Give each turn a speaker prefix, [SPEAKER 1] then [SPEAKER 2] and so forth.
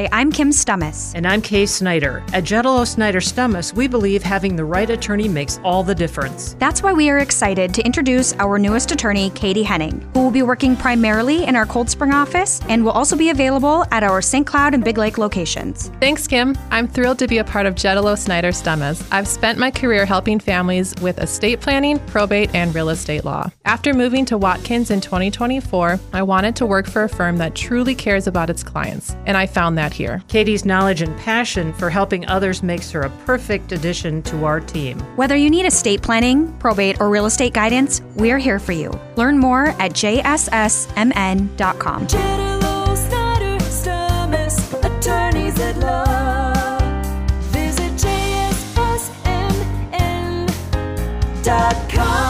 [SPEAKER 1] I'm Kim Stummis.
[SPEAKER 2] And I'm Kay Snyder. At Jetalo Snyder Stummis, we believe having the right attorney makes all the difference.
[SPEAKER 1] That's why we are excited to introduce our newest attorney, Katie Henning, who will be working primarily in our Cold Spring office and will also be available at our St. Cloud and Big Lake locations.
[SPEAKER 3] Thanks, Kim. I'm thrilled to be a part of Jetalo Snyder Stummis. I've spent my career helping families with estate planning, probate, and real estate law. After moving to Watkins in 2024, I wanted to work for a firm that truly cares about its clients, and I found that here.
[SPEAKER 2] Katie's knowledge and passion for helping others makes her a perfect addition to our team.
[SPEAKER 1] Whether you need estate planning, probate, or real estate guidance, we're here for you. Learn more at jssmn.com.
[SPEAKER 4] Jetalo Snyder Stummis, attorneys at law. Visit jssmn.com.